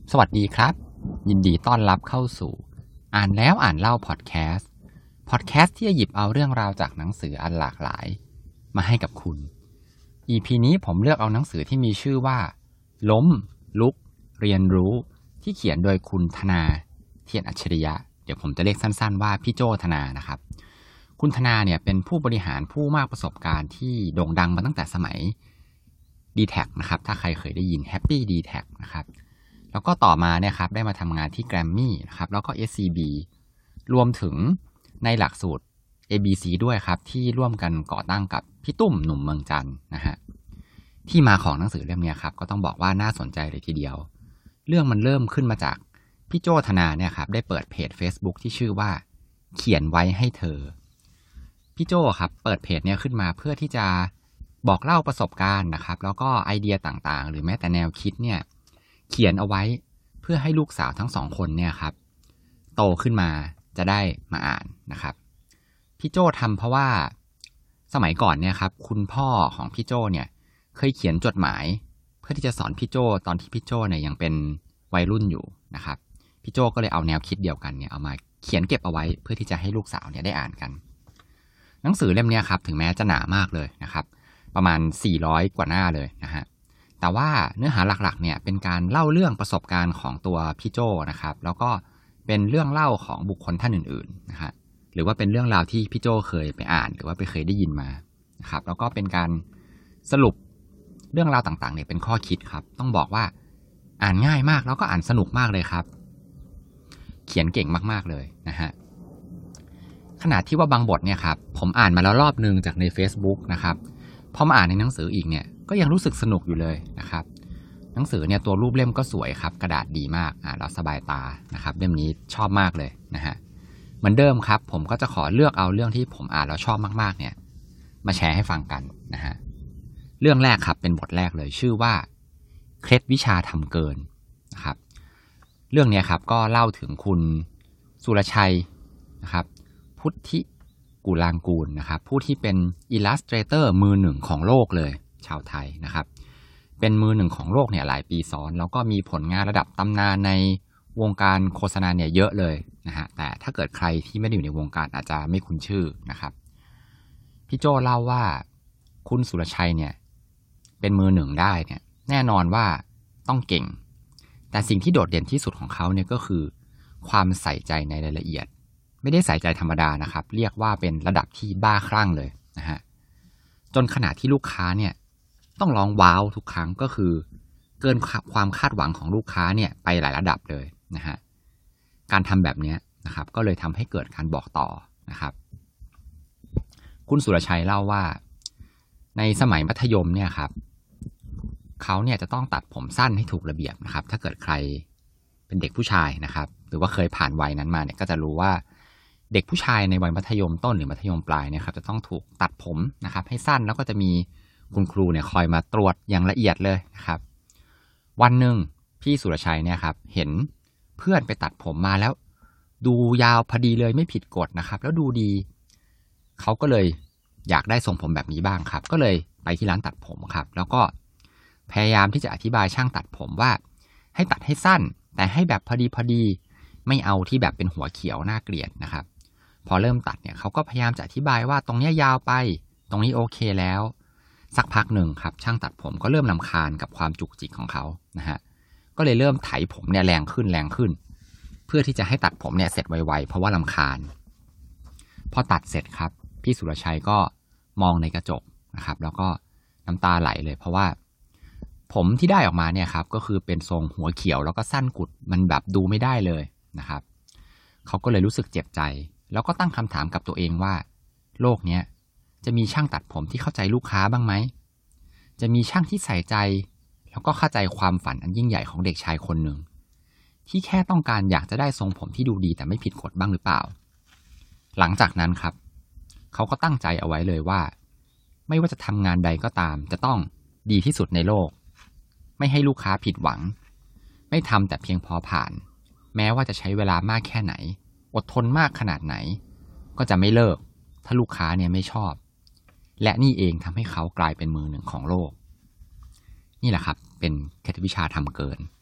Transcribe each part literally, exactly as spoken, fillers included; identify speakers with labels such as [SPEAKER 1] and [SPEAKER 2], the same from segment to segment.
[SPEAKER 1] สวัสดีครับยินดีต้อนรับเข้าสู่อ่านแล้วอ่านเล่าพอดแคสต์พอดแคสต์ที่จะหยิบเอาเรื่องราวจากหนังสืออันหลากหลายมาให้กับคุณ อี พี นี้ผมเลือกเอาหนังสือที่มีชื่อว่าล้มลุกเรียนรู้ที่เขียนโดยคุณธนาเทียนอัจฉริยะเดี๋ยวผมจะเรียกสั้นๆว่าพี่โจธนานะครับคุณธนาเนี่ยเป็นผู้บริหารผู้มากประสบการณ์ที่โด่งดังมาตั้งแต่สมัย ดี แท็ก นะครับถ้าใครเคยได้ยิน Happy ดี แท็ก นะครับแล้วก็ต่อมาเนี่ยครับได้มาทำงานที่ Grammy นะครับแล้วก็ เอส ซี บี รวมถึงในหลักสูตร เอ บี ซี ด้วยครับที่ร่วมกันก่อตั้งกับพี่ตุ้มหนุ่มเมืองจันทร์นะฮะที่มาของหนังสือเล่มนี้ครับก็ต้องบอกว่าน่าสนใจเลยทีเดียวเรื่องมันเริ่มขึ้นมาจากพี่โจธนาเนี่ยครับได้เปิดเพจ Facebook ที่ชื่อว่าเขียนไว้ให้เธอพี่โจครับเปิดเพจเนี่ยขึ้นมาเพื่อที่จะบอกเล่าประสบการณ์นะครับแล้วก็ไอเดียต่างๆหรือแม้แต่แนวคิดเนี่ยเขียนเอาไว้เพื่อให้ลูกสาวทั้งสองคนเนี่ยครับโตขึ้นมาจะได้มาอ่านนะครับพี่โจทำเพราะว่าสมัยก่อนเนี่ยครับคุณพ่อของพี่โจเนี่ยเคยเขียนจดหมายเพื่อที่จะสอนพี่โจตอนที่พี่โจเนี่ยยังเป็นวัยรุ่นอยู่นะครับพี่โจก็เลยเอาแนวคิดเดียวกันเนี่ยเอามาเขียนเก็บเอาไว้เพื่อที่จะให้ลูกสาวเนี่ยได้อ่านกันหนังสือเล่มนี้ครับถึงแม้จะหนามากเลยนะครับประมาณสี่ร้อยกว่าหน้าเลยนะฮะแต่ว่าเนื้อหาหลักๆเนี่ยเป็นการเล่าเรื่องประสบการณ์ของตัวพี่โจนะครับแล้วก็เป็นเรื่องเล่าของบุคคลท่านอื่นๆนะฮะหรือว่าเป็นเรื่องราวที่พี่โจเคยไปอ่านหรือว่าไปเคยได้ยินมานะครับแล้วก็เป็นการสรุปเรื่องราวต่างๆเนี่ยเป็นข้อคิดครับต้องบอกว่าอ่านง่ายมากแล้วก็อ่านสนุกมากเลยครับเขียนเก่งมากๆเลยนะฮะขนาดที่ว่าบางบทเนี่ยครับผมอ่านมาแล้วรอบนึงจากใน Facebook นะครับพอมาอ่านในหนังสืออีกเนี่ยก็ยังรู้สึกสนุกอยู่เลยนะครับหนังสือเนี่ยตัวรูปเล่มก็สวยครับกระดาษดีมากอ่านแล้วสบายตานะครับเล่มนี้ชอบมากเลยนะฮะเหมือนเดิมครับผมก็จะขอเลือกเอาเรื่องที่ผมอ่านแล้วชอบมากๆเนี่ยมาแชร์ให้ฟังกันนะฮะเรื่องแรกครับเป็นบทแรกเลยชื่อว่าเคล็ดวิชาทำเกินนะครับเรื่องนี้ครับก็เล่าถึงคุณสุรชัยนะครับพุทธิกุลางกูลนะครับผู้ที่เป็นอิลลัสเตรเตอร์มือหนึ่งของโลกเลยชาวไทยนะครับเป็นมือหนึ่งของโลกเนี่ยหลายปีซ้อนแล้วก็มีผลงานระดับตำนานในวงการโฆษณาเนี่ยเยอะเลยนะฮะแต่ถ้าเกิดใครที่ไม่ได้อยู่ในวงการอาจจะไม่คุ้นชื่อนะครับพี่โจเล่าว่าคุณสุรชัยเนี่ยเป็นมือหนึ่งได้เนี่ยแน่นอนว่าต้องเก่งแต่สิ่งที่โดดเด่นที่สุดของเขาเนี่ยก็คือความใส่ใจในรายละเอียดไม่ได้ใส่ใจธรรมดานะครับเรียกว่าเป็นระดับที่บ้าคลั่งเลยนะฮะจนขนาดที่ลูกค้าเนี่ยต้องร้องว้าวทุกครั้งก็คือเกินความคาดหวังของลูกค้าเนี่ยไปหลายระดับเลยนะฮะการทำแบบนี้นะครับก็เลยทำให้เกิดการบอกต่อนะครับคุณสุรชัยเล่าว่าในสมัยมัธยมเนี่ยครับเขาเนี่ยจะต้องตัดผมสั้นให้ถูกระเบียบนะครับถ้าเกิดใครเป็นเด็กผู้ชายนะครับหรือว่าเคยผ่านวัยนั้นมาเนี่ยก็จะรู้ว่าเด็กผู้ชายในวัยมัธยมต้นหรือมัธยมปลายเนี่ยครับจะต้องถูกตัดผมนะครับให้สั้นแล้วก็จะมีคุณครูเนี่ยคอยมาตรวจอย่างละเอียดเลยนะครับวันหนึ่งพี่สุรชัยเนี่ยครับเห็นเพื่อนไปตัดผมมาแล้วดูยาวพอดีเลยไม่ผิดกฎนะครับแล้วดูดีเขาก็เลยอยากได้ทรงผมแบบนี้บ้างครับก็เลยไปที่ร้านตัดผมครับแล้วก็พยายามที่จะอธิบายช่างตัดผมว่าให้ตัดให้สั้นแต่ให้แบบพอดีพอดีไม่เอาที่แบบเป็นหัวเขียวน่าเกลียดนะครับพอเริ่มตัดเนี่ยเขาก็พยายามจะอธิบายว่าตรงนี้ยาวไปตรงนี้โอเคแล้วสักพักหนึ่งครับช่างตัดผมก็เริ่มรำคาญกับความจุกจิกของเขานะฮะก็เลยเริ่มไถผมเนี่ยแรงขึ้นแรงขึ้นเพื่อที่จะให้ตัดผมเนี่ยเสร็จไวๆเพราะว่ารำคาญพอตัดเสร็จครับพี่สุรชัยก็มองในกระจกนะครับแล้วก็น้ำตาไหลเลยเพราะว่าผมที่ได้ออกมาเนี่ยครับก็คือเป็นทรงหัวเขียวแล้วก็สั้นกุดมันแบบดูไม่ได้เลยนะครับเขาก็เลยรู้สึกเจ็บใจแล้วก็ตั้งคำถามกับตัวเองว่าโลกนี้จะมีช่างตัดผมที่เข้าใจลูกค้าบ้างไหมจะมีช่างที่ใส่ใจแล้วก็เข้าใจความฝันอันยิ่งใหญ่ของเด็กชายคนหนึ่งที่แค่ต้องการอยากจะได้ทรงผมที่ดูดีแต่ไม่ผิดกฎบ้างหรือเปล่าหลังจากนั้นครับเขาก็ตั้งใจเอาไว้เลยว่าไม่ว่าจะทำงานใดก็ตามจะต้องดีที่สุดในโลกไม่ให้ลูกค้าผิดหวังไม่ทำแต่เพียงพอผ่านแม้ว่าจะใช้เวลามากแค่ไหนอดทนมากขนาดไหนก็จะไม่เลิกถ้าลูกค้าเนี่ยไม่ชอบและนี่เองทำให้เขากลายเป็นมือหนึ่งของโลกนี่แหละครับเป็นเคล็ดวิชาทำเกินนะครับ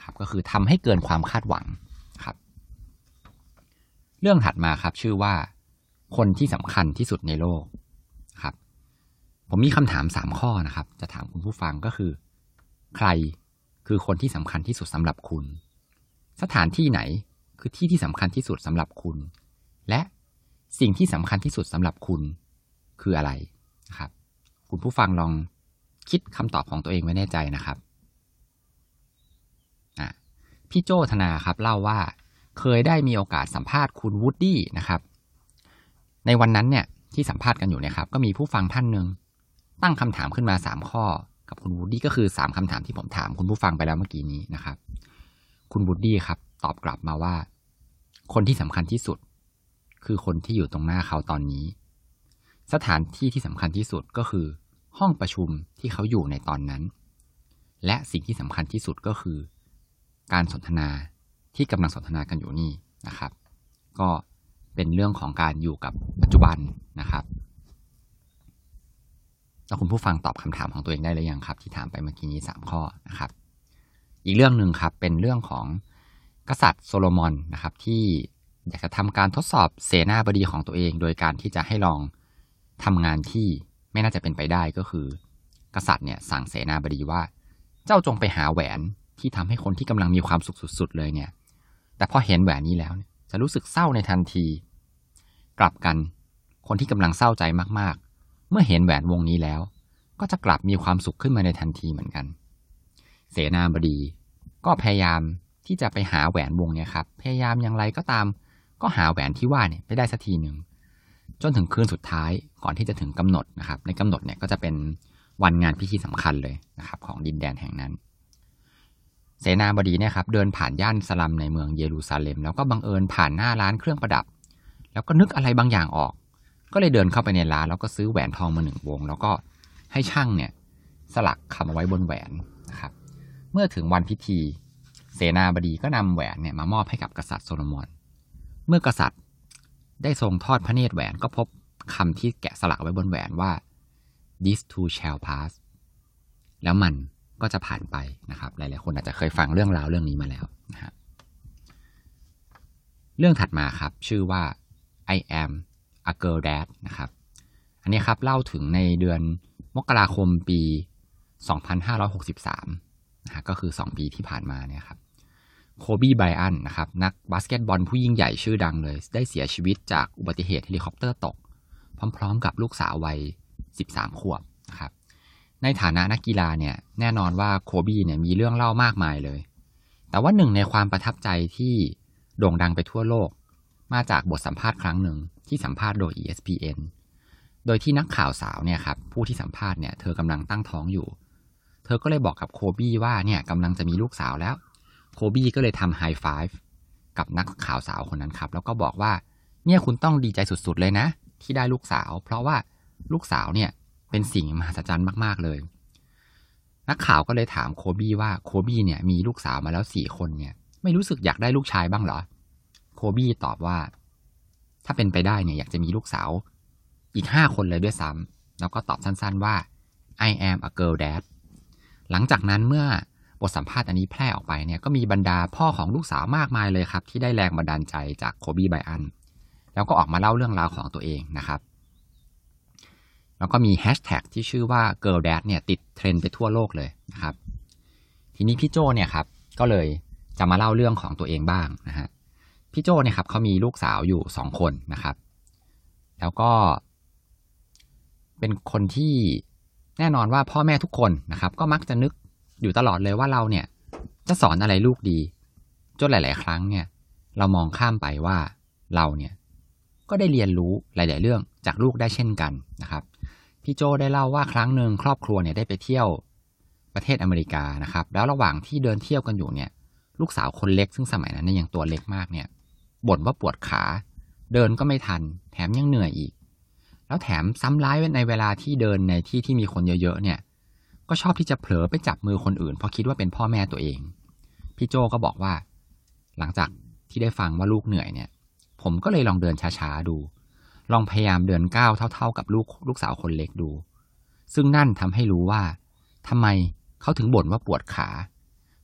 [SPEAKER 1] นะครับก็คือทำให้เกินความคาดหวังครับเรื่องถัดมาครับชื่อว่าคนที่สำคัญที่สุดในโลกครับผมมีคำถามสามข้อนะครับจะถามคุณผู้ฟังก็คือใครคือคนที่สำคัญที่สุดสำหรับคุณสถานที่ไหนคือที่ที่สำคัญที่สุดสำหรับคุณและสิ่งที่สำคัญที่สุดสำหรับคุณคืออะไรนะครับคุณผู้ฟังลองคิดคำตอบของตัวเองไว้ในใจนะครับอ่ะพี่โจธนาครับเล่าว่าเคยได้มีโอกาสสัมภาษณ์คุณวูดดี้นะครับในวันนั้นเนี่ยที่สัมภาษณ์กันอยู่เนี่ยครับก็มีผู้ฟังท่านหนึ่งตั้งคำถามขึ้นมาสามข้อกับคุณวูดดี้ก็คือสามคำถามที่ผมถามคุณผู้ฟังไปแล้วเมื่อกี้นี้นะครับคุณวูดดี้ครับตอบกลับมาว่าคนที่สำคัญที่สุดคือคนที่อยู่ตรงหน้าเขาตอนนี้สถานที่ที่สำคัญที่สุดก็คือห้องประชุมที่เขาอยู่ในตอนนั้นและสิ่งที่สำคัญที่สุดก็คือการสนทนาที่กำลังสนทนากันอยู่นี่นะครับก็เป็นเรื่องของการอยู่กับปัจจุบันนะครับแล้วคุณผู้ฟังตอบคำถามของตัวเองได้หรือยังครับที่ถามไปเมื่อกี้นี้สามข้อนะครับอีกเรื่องหนึ่งครับเป็นเรื่องของกษัตริย์โซโลมอนนะครับที่อยากจะทำการทดสอบเสนาบดีของตัวเองโดยการที่จะให้ลองทำงานที่ไม่น่าจะเป็นไปได้ก็คือกษัตริย์เนี่ยสั่งเสนาบดีว่าเจ้าจงไปหาแหวนที่ทำให้คนที่กำลังมีความสุขสุดๆเลยเนี่ยแต่พอเห็นแหวนนี้แล้วจะรู้สึกเศร้าในทันทีกลับกันคนที่กำลังเศร้าใจมากๆเมื่อเห็นแหวนวงนี้แล้วก็จะกลับมีความสุขขึ้นมาในทันทีเหมือนกันเสนาบดีก็พยายามที่จะไปหาแหวนวงนี้ครับพยายามอย่างไรก็ตามก็หาแหวนที่ว่าเนี่ยไม่ได้สักทีหนึ่งจนถึงคืนสุดท้ายก่อนที่จะถึงกำหนดนะครับในกำหนดเนี่ยก็จะเป็นวันงานพิธีสำคัญเลยนะครับของดินแดนแห่งนั้นเสนาบดีเนี่ยครับเดินผ่านย่านสลัมในเมืองเยรูซาเล็มแล้วก็บังเอิญผ่านหน้าร้านเครื่องประดับแล้วก็นึกอะไรบางอย่างออกก็เลยเดินเข้าไปในร้านแล้วก็ซื้อแหวนทองมาหนึ่งวงแล้วก็ให้ช่างเนี่ยสลักคำเอาไว้บนแหวนนะครับเมื่อถึงวันพิธีเสนาบดีก็นำแหวนเนี่ยมามอบให้กับกษัตริย์โซโลมอนเมื่อกษัตริย์ได้ทรงทอดพระเนตรแหวนก็พบคำที่แกะสลักไว้บนแหวนว่า this too shall pass แล้วมันก็จะผ่านไปนะครับหลายๆคนอาจจะเคยฟังเรื่องราวเรื่องนี้มาแล้วนะฮะเรื่องถัดมาครับชื่อว่า I am a girl dad นะครับอันนี้ครับเล่าถึงในเดือนมกราคมปีสองพันห้าร้อยหกสิบสามนะฮะก็คือสองปีที่ผ่านมาเนี่ยครับโคบีไบรอันนะครับนักบาสเกตบอลผู้ยิ่งใหญ่ชื่อดังเลยได้เสียชีวิตจากอุบัติเหตุเฮลิคอปเตอร์ตกพร้อมๆกับลูกสาววัยสิบสามขวบนะครับในฐานะนักกีฬาเนี่ยแน่นอนว่าโคบีเนี่ยมีเรื่องเล่ามากมายเลยแต่ว่าหนึ่งในความประทับใจที่โด่งดังไปทั่วโลกมาจากบทสัมภาษณ์ครั้งหนึ่งที่สัมภาษณ์โดย อี เอส พี เอ็น โดยที่นักข่าวสาวเนี่ยครับผู้ที่สัมภาษณ์เนี่ยเธอกำลังตั้งท้องอยู่เธอก็เลยบอกกับโคบีว่าเนี่ยกำลังจะมีลูกสาวแล้วโคบีก็เลยทำไฮไฟฟ์กับนักข่าวสาวคนนั้นครับแล้วก็บอกว่าเนี่ยคุณต้องดีใจสุดๆเลยนะที่ได้ลูกสาวเพราะว่าลูกสาวเนี่ยเป็นสิ่งมหัศจรรย์มากๆเลยนักข่าวก็เลยถามโคบีว่าโคบีเนี่ยมีลูกสาวมาแล้วสี่คนเนี่ยไม่รู้สึกอยากได้ลูกชายบ้างเหรอโคบีตอบว่าถ้าเป็นไปได้เนี่ยอยากจะมีลูกสาวอีกห้าคนเลยด้วยซ้ำแล้วก็ตอบสั้นๆว่า I am a girl dad หลังจากนั้นเมื่อบทสัมภาษณ์อันนี้แพร่ออกไปเนี่ยก็มีบรรดาพ่อของลูกสาวมากมายเลยครับที่ได้แรงบันดาลใจจากโคบีไบรอันแล้วก็ออกมาเล่าเรื่องราวของตัวเองนะครับแล้วก็มีแฮชแท็กที่ชื่อว่า girl dad เนี่ยติดเทรนด์ไปทั่วโลกเลยนะครับทีนี้พี่โจเนี่ยครับก็เลยจะมาเล่าเรื่องของตัวเองบ้างนะฮะพี่โจเนี่ยครับเขามีลูกสาวอยู่สองคนนะครับแล้วก็เป็นคนที่แน่นอนว่าพ่อแม่ทุกคนนะครับก็มักจะนึกอยู่ตลอดเลยว่าเราเนี่ยจะสอนอะไรลูกดีจนหลายๆครั้งเนี่ยเรามองข้ามไปว่าเราเนี่ยก็ได้เรียนรู้หลายๆเรื่องจากลูกได้เช่นกันนะครับพี่โจได้เล่าว่าครั้งหนึ่งครอบครัวเนี่ยได้ไปเที่ยวประเทศอเมริกานะครับแล้วระหว่างที่เดินเที่ยวกันอยู่เนี่ยลูกสาวคนเล็กซึ่งสมัยนั้นเนี่ยยังตัวเล็กมากเนี่ยบ่นว่าปวดขาเดินก็ไม่ทันแถมยังเหนื่อยอีกแล้วแถมซ้ำร้ายในเวลาที่เดินในที่ที่มีคนเยอะๆเนี่ยก็ชอบที่จะเผลอไปจับมือคนอื่นเพราะคิดว่าเป็นพ่อแม่ตัวเองพี่โจก็บอกว่าหลังจากที่ได้ฟังว่าลูกเหนื่อยเนี่ยผมก็เลยลองเดินช้าๆดูลองพยายามเดินก้าวเท่าๆกับลูกลูกสาวคนเล็กดูซึ่งนั่นทำให้รู้ว่าทำไมเขาถึงบ่นว่าปวดขา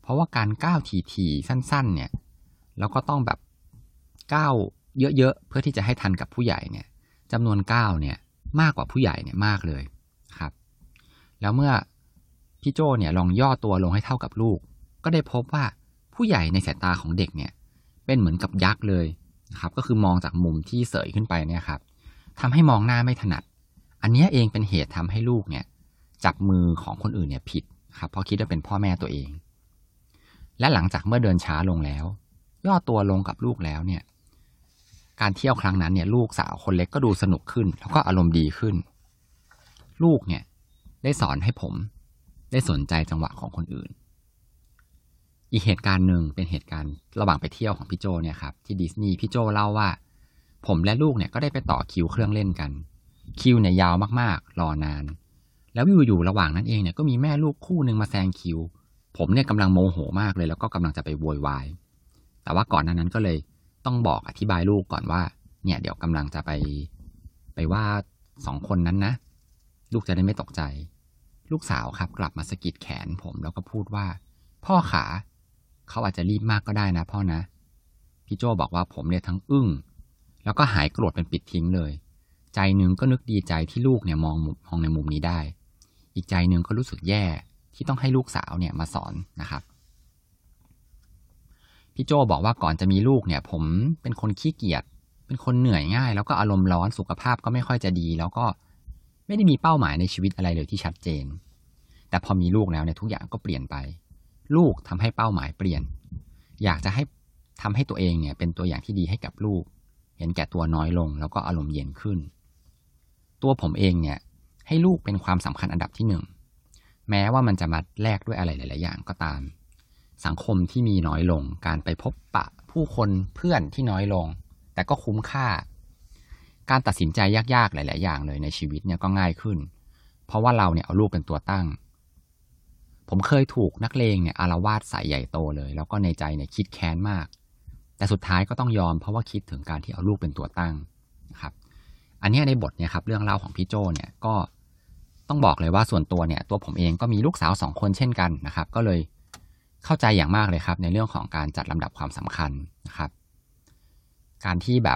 [SPEAKER 1] เพราะว่าการก้าวทีๆสั้นๆเนี่ยแล้วก็ต้องแบบก้าวเยอะๆเพื่อที่จะให้ทันกับผู้ใหญ่เนี่ยจำนวนก้าวเนี่ยมากกว่าผู้ใหญ่เนี่ยมากเลยครับแล้วเมื่อพี่โจเนี่ยลองย่อตัวลงให้เท่ากับลูกก็ได้พบว่าผู้ใหญ่ในสายตาของเด็กเนี่ยเป็นเหมือนกับยักษ์เลยนะครับก็คือมองจากมุมที่เสยขึ้นไปเนี่ยครับทำให้มองหน้าไม่ถนัดอันนี้เองเป็นเหตุทำให้ลูกเนี่ยจับมือของคนอื่นเนี่ยผิดครับเพราะคิดว่าเป็นพ่อแม่ตัวเองและหลังจากเมื่อเดินช้าลงแล้วย่อตัวลงกับลูกแล้วเนี่ยการเที่ยวครั้งนั้นเนี่ยลูกสาวคนเล็กก็ดูสนุกขึ้นแล้วก็อารมณ์ดีขึ้นลูกเนี่ยได้สอนให้ผมได้สนใจจังหวะของคนอื่นอีกเหตุการณ์หนึ่งเป็นเหตุการณ์ระหว่างไปเที่ยวของพี่โจเนี่ยครับที่ดิสนีย์พี่โจเล่าว่าผมและลูกเนี่ยก็ได้ไปต่อคิวเครื่องเล่นกันคิวเนี่ยยาวมากๆรอนานแล้วอยู่ๆระหว่างนั้นเองเนี่ยก็มีแม่ลูกคู่นึงมาแซงคิวผมเนี่ยกำลังโมโหมากเลยแล้วก็กำลังจะไปโวยวายแต่ว่าก่อนหน้านั้นก็เลยต้องบอกอธิบายลูกก่อนว่าเนี่ยเดี๋ยวกำลังจะไปไปว่าสองคนนั้นนะลูกจะได้ไม่ตกใจลูกสาวครับกลับมาสะกิดแขนผมแล้วก็พูดว่าพ่อขาเขาอาจจะรีบมากก็ได้นะพ่อนะพี่โจบอกว่าผมเนี่ยทั้งอึ้งแล้วก็หายโกรธเป็นปิดทิ้งเลยใจหนึ่งก็นึกดีใจที่ลูกเนี่ยมองมองในมุมนี้ได้อีกใจหนึ่งก็รู้สึกแย่ที่ต้องให้ลูกสาวเนี่ยมาสอนนะครับพี่โจบอกว่าก่อนจะมีลูกเนี่ยผมเป็นคนขี้เกียจเป็นคนเหนื่อยง่ายแล้วก็อารมณ์ร้อนสุขภาพก็ไม่ค่อยจะดีแล้วก็ไม่ได้มีเป้าหมายในชีวิตอะไรเลยที่ชัดเจนแต่พอมีลูกแล้วเนี่ยทุกอย่างก็เปลี่ยนไปลูกทำให้เป้าหมายเปลี่ยนอยากจะให้ทำให้ตัวเองเนี่ยเป็นตัวอย่างที่ดีให้กับลูกเห็นแก่ตัวน้อยลงแล้วก็อารมณ์เย็นขึ้นตัวผมเองเนี่ยให้ลูกเป็นความสำคัญอันดับที่หนึ่งแม้ว่ามันจะมาแลกด้วยอะไรหลายๆอย่างก็ตามสังคมที่มีน้อยลงการไปพบปะผู้คนเพื่อนที่น้อยลงแต่ก็คุ้มค่าการตัดสินใจยากๆหลายๆอย่างเลยในชีวิตเนี่ยก็ง่ายขึ้นเพราะว่าเราเนี่ยเอาลูกเป็นตัวตั้งผมเคยถูกนักเลงเนี่ยอาละวาดใส่ใหญ่โตเลยแล้วก็ในใจเนี่ยคิดแค้นมากแต่สุดท้ายก็ต้องยอมเพราะว่าคิดถึงการที่เอาลูกเป็นตัวตั้งนะครับอันนี้ในบทเนี่ยครับเรื่องเล่าของพี่โจเนี่ยก็ต้องบอกเลยว่าส่วนตัวเนี่ยตัวผมเองก็มีลูกสาวสองคนเช่นกันนะครับก็เลยเข้าใจอย่างมากเลยครับในเรื่องของการจัดลำดับความสำคัญนะครับการที่แบบ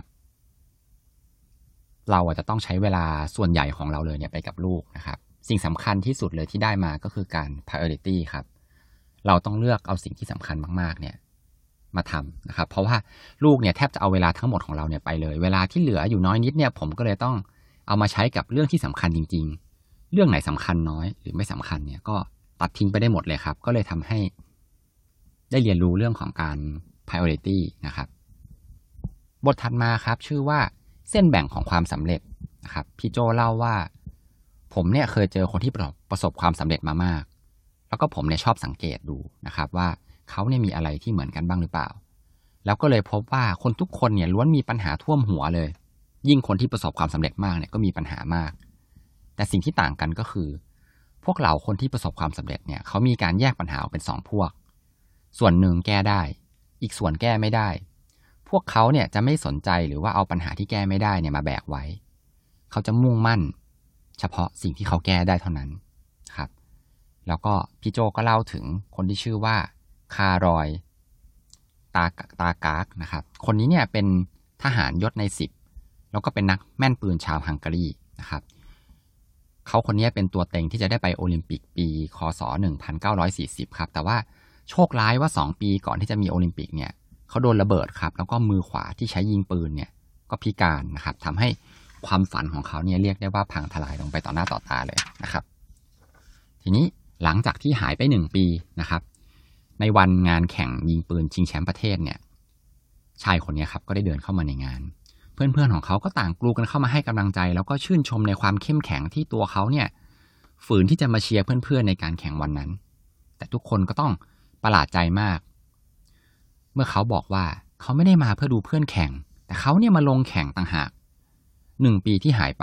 [SPEAKER 1] เราอาจจะต้องใช้เวลาส่วนใหญ่ของเราเลยเนี่ยไปกับลูกนะครับสิ่งสำคัญที่สุดเลยที่ได้มาก็คือการ priority ครับเราต้องเลือกเอาสิ่งที่สำคัญมากๆเนี่ยมาทำนะครับเพราะว่าลูกเนี่ยแทบจะเอาเวลาทั้งหมดของเราเนี่ยไปเลยเวลาที่เหลืออยู่น้อยนิดเนี่ยผมก็เลยต้องเอามาใช้กับเรื่องที่สำคัญจริงๆเรื่องไหนสำคัญน้อยหรือไม่สำคัญเนี่ยก็ตัดทิ้งไปได้หมดเลยครับก็เลยทำให้ได้เรียนรู้เรื่องของการ priority นะครับบทถัดมาครับชื่อว่าเส้นแบ่งของความสำเร็จนะครับพี่โจเล่าว่าผมเนี่ยเคยเจอคนที่ประสบความสำเร็จมามากแล้วก็ผมเนี่ยชอบสังเกตดูนะครับว่าเขาเนี่ยมีอะไรที่เหมือนกันบ้างหรือเปล่าแล้วก็เลยพบว่าคนทุกคนเนี่ยล้วนมีปัญหาท่วมหัวเลยยิ่งคนที่ประสบความสำเร็จมากเนี่ยก็มีปัญหามากแต่สิ่งที่ต่างกันก็คือพวกเราคนที่ประสบความสำเร็จเนี่ยเขามีการแยกปัญหาออกเป็นสองพวกส่วนหนึ่งแก้ได้อีกส่วนแก้ไม่ได้พวกเขาเนี่ยจะไม่สนใจหรือว่าเอาปัญหาที่แก้ไม่ได้เนี่ยมาแบกไว้เขาจะมุ่งมั่นเฉพาะสิ่งที่เขาแก้ได้เท่านั้นครับแล้วก็พี่โจก็เล่าถึงคนที่ชื่อว่าคารอยตาตากากนะครับคนนี้เนี่ยเป็นทหารยศในสิบแล้วก็เป็นนักแม่นปืนชาวฮังการีนะครับเขาคนนี้เป็นตัวเต็งที่จะได้ไปโอลิมปิกปีคศหนึ่งพันเก้าร้อยสี่สิบครับแต่ว่าโชคร้ายว่าสองปีก่อนที่จะมีโอลิมปิกเนี่ยเขาโดนระเบิดครับแล้วก็มือขวาที่ใช้ยิงปืนเนี่ยก็พิการนะครับทำให้ความฝันของเขาเนี่ยเรียกได้ว่าพังทลายลงไปต่อหน้าต่อตาเลยนะครับทีนี้หลังจากที่หายไปหนึ่งปีนะครับในวันงานแข่งยิงปืนชิงแชมป์ประเทศเนี่ยชายคนนี้ครับก็ได้เดินเข้ามาในงานเพื่อนๆของเขาก็ต่างกรูกันเข้ามาให้กำลังใจแล้วก็ชื่นชมในความเข้มแข็งที่ตัวเขาเนี่ยฝืนที่จะมาเชียร์เพื่อนๆในการแข่งวันนั้นแต่ทุกคนก็ต้องประหลาดใจมากเมื่อเขาบอกว่าเขาไม่ได้มาเพื่อดูเพื่อนแข่งแต่เขาเนี่ยมาลงแข่งต่างหากหนึ่งปีที่หายไป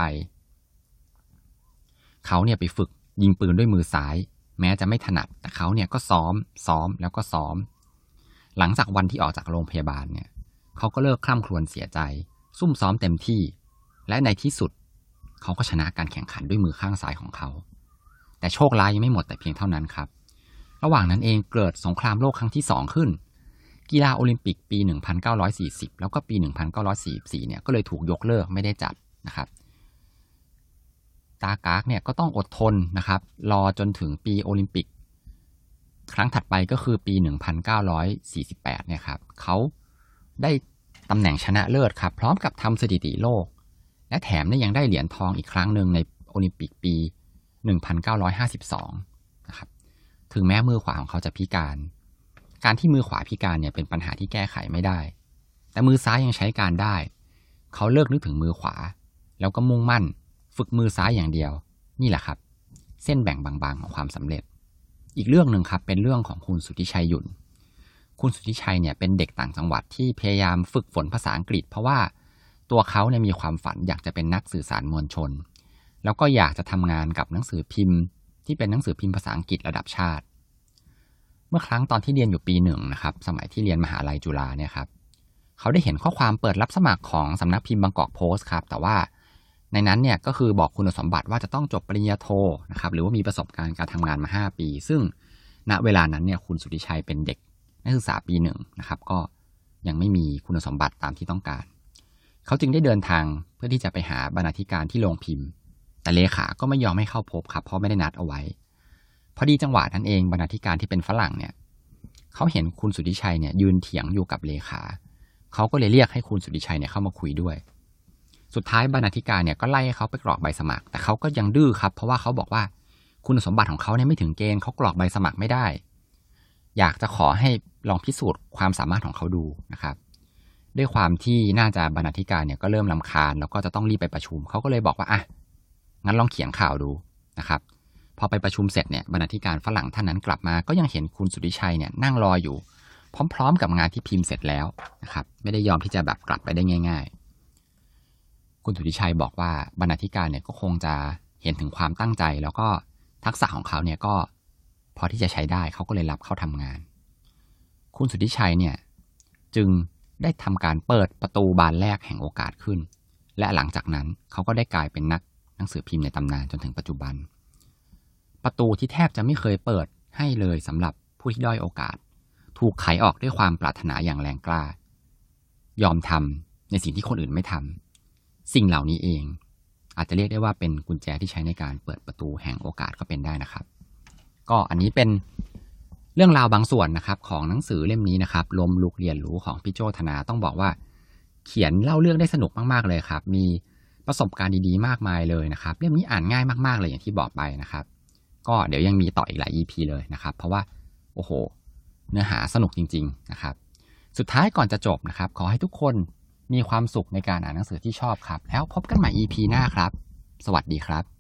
[SPEAKER 1] เขาเนี่ยไปฝึกยิงปืนด้วยมือซ้ายแม้จะไม่ถนัดแต่เขาเนี่ยก็ซ้อมซ้อมแล้วก็ซ้อมหลังจากวันที่ออกจากโรงพยาบาลเนี่ยเขาก็เลิกคร่ำครวญเสียใจซุ่มซ้อมเต็มที่และในที่สุดเขาก็ชนะการแข่งขันด้วยมือข้างซ้ายของเขาแต่โชคร้ายยังไม่หมดแต่เพียงเท่านั้นครับระหว่างนั้นเองเกิดสงครามโลกครั้งที่สองขึ้นกีฬาโอลิมปิกปีหนึ่งพันเก้าร้อยสี่สิบแล้วก็ปีหนึ่งพันเก้าร้อยสี่สิบสี่เนี่ยก็เลยถูกยกเลิกไม่ได้จัดนะครับตากากเนี่ยก็ต้องอดทนนะครับรอจนถึงปีโอลิมปิกครั้งถัดไปก็คือปีหนึ่งพันเก้าร้อยสี่สิบแปดเนี่ยครับเขาได้ตำแหน่งชนะเลิศครับพร้อมกับทำสถิติโลกและแถมเนี่ยยังได้เหรียญทองอีกครั้งหนึ่งในโอลิมปิกปีหนึ่งพันเก้าร้อยห้าสิบสองนะครับถึงแม้มือขวาของเขาจะพิการการที่มือขวาพิการเนี่ยเป็นปัญหาที่แก้ไขไม่ได้แต่มือซ้ายยังใช้การได้เขาเลิกนึกถึงมือขวาแล้วก็มุ่งมั่นฝึกมือซ้ายอย่างเดียวนี่แหละครับเส้นแบ่งบางๆของความสำเร็จอีกเรื่องหนึ่งครับเป็นเรื่องของคุณสุทธิชัยหยุ่นคุณสุทธิชัยเนี่ยเป็นเด็กต่างจังหวัดที่พยายามฝึกฝนภาษาอังกฤษเพราะว่าตัวเขาเนี่ยมีความฝันอยากจะเป็นนักสื่อสารมวลชนแล้วก็อยากจะทำงานกับหนังสือพิมพ์ที่เป็นหนังสือพิมพ์ภาษาอังกฤษระดับชาติเมื่อครั้งตอนที่เรียนอยู่ปีหนึ่งนะครับสมัยที่เรียนมหาลัยจุฬาเนี่ยครับเขาได้เห็นข้อความเปิดรับสมัครของสำนักพิมพ์บางกอกโพสต์ครับแต่ว่าในนั้นเนี่ยก็คือบอกคุณสมบัติว่าจะต้องจบปริญญาโทนะครับหรือว่ามีประสบการณ์การทำงานมาห้าปีซึ่งณเวลานั้นเนี่ยคุณสุทธิชัยเป็นเด็กนักศึกษาปีหนึ่งนะครับก็ยังไม่มีคุณสมบัติตามที่ต้องการเขาจึงได้เดินทางเพื่อที่จะไปหาบรรณาธิการที่โรงพิมพ์แต่เลขาก็ไม่ยอมให้เข้าพบครับเพราะไม่ได้นัดเอาไว้พอดีจังหวะนั้นเองบรรณาธิการที่เป็นฝรั่งเนี่ยเขาเห็นคุณสุทธิชัยเนี่ยยืนเถียงอยู่กับเลขาเขาก็เลยเรียกให้คุณสุทธิชัยเนี่ยเข้ามาคุยด้วยสุดท้ายบรรณาธิการเนี่ยก็ไล่ให้เขาไปกรอกใบสมัครแต่เขาก็ยังดื้อครับเพราะว่าเขาบอกว่าคุณสมบัติของเขาเนี่ยไม่ถึงเกณฑ์เขากรอกใบสมัครไม่ได้อยากจะขอให้ลองพิสูจน์ความสามารถของเขาดูนะครับด้วยความที่น่าจะบรรณาธิการเนี่ยก็เริ่มรำคาญแล้วก็จะต้องรีบไปประชุมเขาก็เลยบอกว่าอ่ะงั้นลองเขียนข่าวดูนะครับพอไปประชุมเสร็จเนี่ยบรรณาธิการฝรั่งท่านนั้นกลับมาก็ยังเห็นคุณสุทธิชัยเนี่ยนั่งรออยู่พร้อมๆกับงานที่พิมพ์เสร็จแล้วนะครับไม่ได้ยอมที่จะแบบกลับไปได้ง่ายๆคุณสุทธิชัยบอกว่าบรรณาธิการเนี่ยก็คงจะเห็นถึงความตั้งใจแล้วก็ทักษะของเขาเนี่ยก็พอที่จะใช้ได้เขาก็เลยรับเข้าทำงานคุณสุทธิชัยเนี่ยจึงได้ทำการเปิดประตูบานแรกแห่งโอกาสขึ้นและหลังจากนั้นเขาก็ได้กลายเป็นนักหนังสือพิมพ์ในตำนานจนถึงปัจจุบันประตูที่แทบจะไม่เคยเปิดให้เลยสำหรับผู้ที่ด้อยโอกาสถูกไขออกด้วยความปรารถนาอย่างแรงกล้ายอมทำในสิ่งที่คนอื่นไม่ทำสิ่งเหล่านี้เองอาจจะเรียกได้ว่าเป็นกุญแจที่ใช้ในการเปิดประตูแห่งโอกาสก็เป็นได้นะครับก็อันนี้เป็นเรื่องราวบางส่วนนะครับของหนังสือเล่มนี้นะครับลมลุกเรียนรู้ของพี่โจธนาต้องบอกว่าเขียนเล่าเรื่องได้สนุกมากๆเลยครับมีประสบการณ์ดีๆมากมายเลยนะครับเล่มนี้อ่านง่ายมากๆเลยอย่างที่บอกไปนะครับก็เดี๋ยวยังมีต่ออีกหลาย อี พี เลยนะครับเพราะว่าโอ้โหเนื้อหาสนุกจริงๆนะครับสุดท้ายก่อนจะจบนะครับขอให้ทุกคนมีความสุขในการอ่านหนังสือที่ชอบครับแล้วพบกันใหม่ อี พี หน้าครับสวัสดีครับ